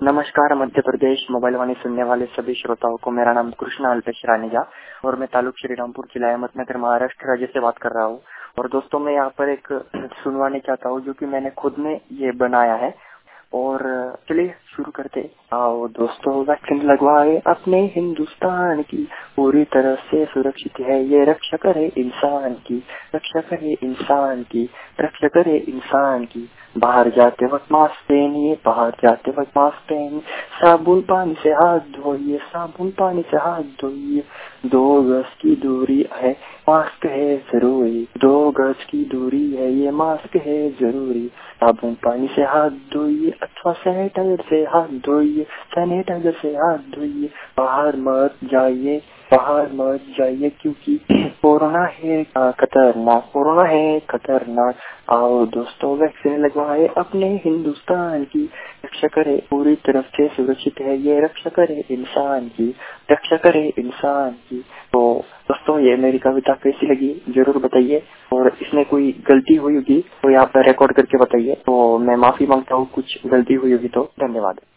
नमस्कार मध्य प्रदेश मोबाइल वाणी सुनने वाले सभी श्रोताओं को मेरा नाम कृष्णा अल्पेश रानेजा और मैं तालुक श्रीरामपुर जिला अहमदनगर महाराष्ट्र राज्य से बात कर रहा हूँ। और दोस्तों मैं यहाँ पर एक सुनवाने चाहता हूँ जो कि मैंने खुद में ये बनाया है। और चलिए शुरू करते। आओ दोस्तों वैक्सीन लगवाए अपने हिंदुस्तान की, पूरी तरह से सुरक्षित है ये, रक्षा करे इंसान की, रक्षा करे इंसान की, रक्षा करे इंसान की। बाहर जाते वक्त मास्क पहनिए, बाहर जाते वक्त मास्क पहनिए, साबुन पानी से हाथ धोइए, साबुन पानी से हाथ धोइए। 2 गज की दूरी है, मास्क है जरूरी, 2 गज की दूरी है ये, मास्क है जरूरी। साबुन पानी से हाथ धोइए अथवा सैनिटाइजर से हाथ धोइए, सैनिटाइजर से हाथ धोइए। बाहर मत जाइए, बाहर मत जाइए क्योंकि कोरोना है खतरनाक, कोरोना है खतरनाक। आओ दोस्तों वैक्सीन लगवाए अपने हिंदुस्तान की, रक्षा करे पूरी तरफ से सुरक्षित है ये, रक्षा करे इंसान की, रक्षा करे इंसान की। तो दोस्तों ये मेरी कविता कैसी लगी जरूर बताइए, और इसमें कोई गलती हुई होगी तो यहाँ पर रिकॉर्ड करके बताइए। तो मैं माफी मांगता हूँ कुछ गलती हुई होगी तो। धन्यवाद।